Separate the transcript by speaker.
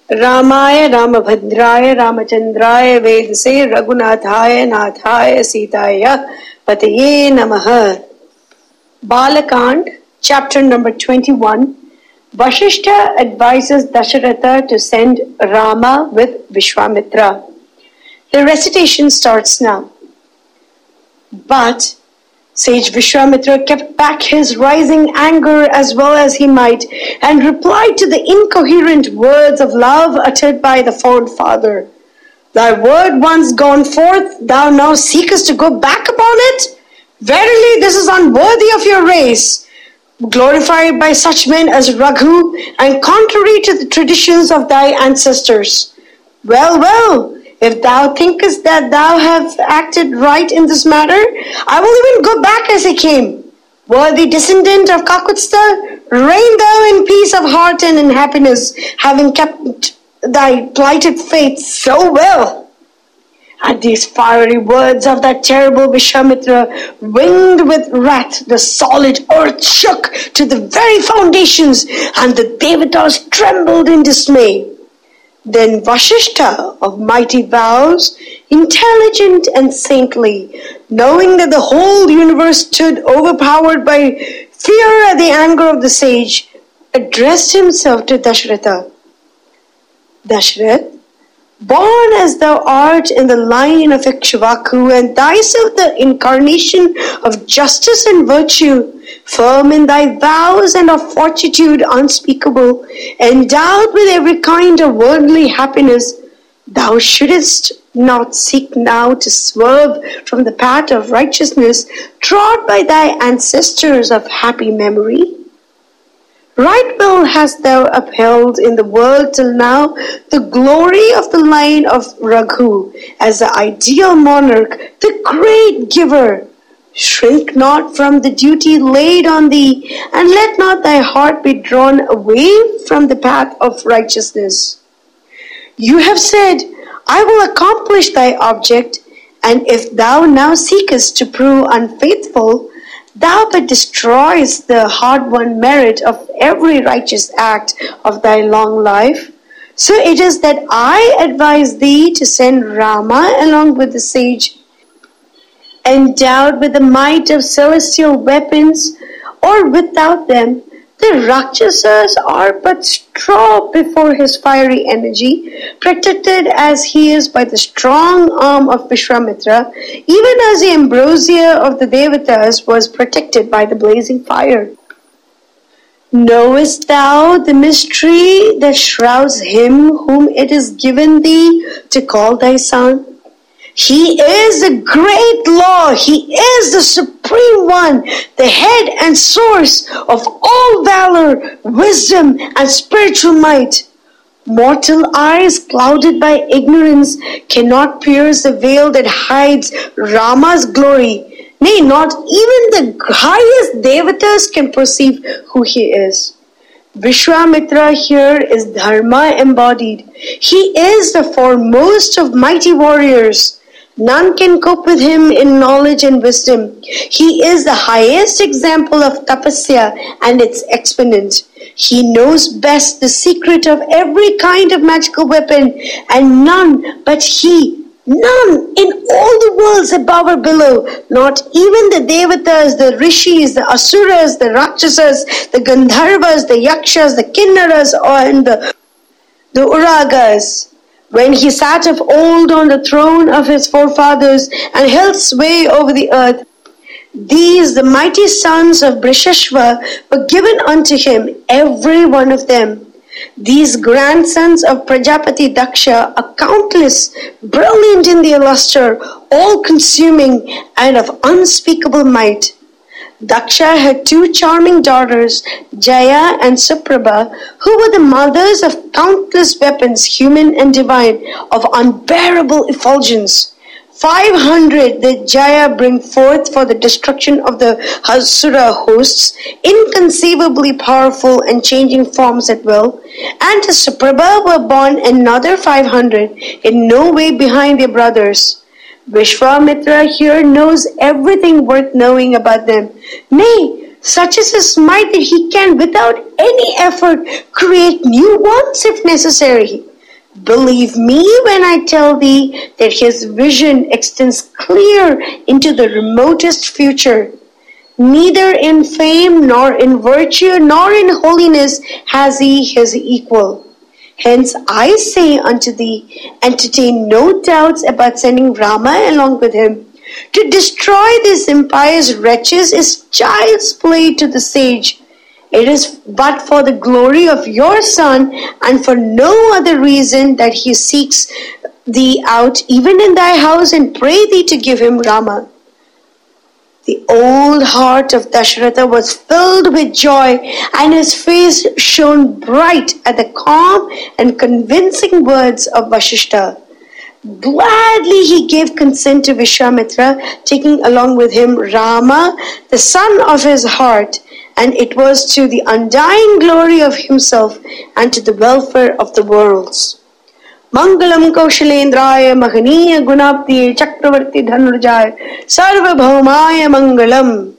Speaker 1: रामाय रामभद्राय रामचंद्राय वेदसे रघुनाथाय नाथाय सीताय पतये नमः. Balakand, chapter number 21. Vashishta advises Dasharatha to send Rama with Vishwamitra. The recitation starts now. But Sage Vishwamitra kept back his rising anger as well as he might, and replied to the incoherent words of love uttered by the fond father. Thy word once gone forth, thou now seekest to go back upon it? Verily, this is unworthy of your race, glorified by such men as Raghu, and contrary to the traditions of thy ancestors. Well, if thou thinkest that thou have acted right in this matter, I will even go back as I came. Worthy descendant of Kakutstha, reign thou in peace of heart and in happiness, having kept thy plighted faith so well. At these fiery words of that terrible Vishwamitra, winged with wrath, the solid earth shook to the very foundations, and the Devatas trembled in dismay. Then Vashishta, of mighty vows, intelligent and saintly, knowing that the whole universe stood overpowered by fear at the anger of the sage, addressed himself to Dasharatha. Dasharath, born as thou art in the line of Ikshvaku, and thyself the incarnation of justice and virtue, firm in thy vows and of fortitude unspeakable, endowed with every kind of worldly happiness, thou shouldest not seek now to swerve from the path of righteousness trod by thy ancestors of happy memory. Right well hast thou upheld in the world till now the glory of the line of Raghu as the ideal monarch, the great giver. Shrink not from the duty laid on thee, and let not thy heart be drawn away from the path of righteousness. You have said, I will accomplish thy object, and if thou now seekest to prove unfaithful, thou but destroys the hard-won merit of every righteous act of thy long life. So it is that I advise thee to send Rama along with the sage, endowed with the might of celestial weapons, or without them, the Rakshasas are but straw before his fiery energy, protected as he is by the strong arm of Vishwamitra, even as the ambrosia of the Devatas was protected by the blazing fire. Knowest thou the mystery that shrouds him whom it is given thee to call thy son? He is the great law, he is the supreme one, the head and source of all valor, wisdom, and spiritual might. Mortal eyes clouded by ignorance cannot pierce the veil that hides Rama's glory. Nay, not even the highest Devatas can perceive who he is. Vishwamitra here is Dharma embodied. He is the foremost of mighty warriors. None can cope with him in knowledge and wisdom. He is the highest example of tapasya and its exponent. He knows best the secret of every kind of magical weapon, and none but he, none in all the worlds above or below, not even the Devatas, the Rishis, the Asuras, the Rakshasas, the Gandharvas, the Yakshas, the Kinnaras, and the Uragas. When he sat of old on the throne of his forefathers and held sway over the earth, these, the mighty sons of Brishashva, were given unto him, every one of them. These grandsons of Prajapati Daksha are countless, brilliant in their luster, all-consuming, and of unspeakable might. Daksha had two charming daughters, Jaya and Suprabha, who were the mothers of countless weapons, human and divine, of unbearable effulgence. 500 did Jaya bring forth for the destruction of the Asura hosts, inconceivably powerful and changing forms at will, and to Suprabha were born another 500, in no way behind their brothers. Vishwamitra here knows everything worth knowing about them. Nay, such is his might that he can, without any effort, create new ones if necessary. Believe me when I tell thee that his vision extends clear into the remotest future. Neither in fame, nor in virtue, nor in holiness has he his equal. Hence I say unto thee, entertain no doubts about sending Rama along with him. To destroy these impious wretches is child's play to the sage. It is but for the glory of your son, and for no other reason, that he seeks thee out even in thy house, and pray thee to give him Rama. The old heart of Dasharatha was filled with joy, and his face shone bright at the calm and convincing words of Vasishtha. Gladly he gave consent to Vishwamitra, taking along with him Rama, the son of his heart, and it was to the undying glory of himself and to the welfare of the worlds. Mangalam Kaushalendraya Mahaniya Gunaptiye Chakravarti Dhanurjaya Sarvabhaumaya Mangalam.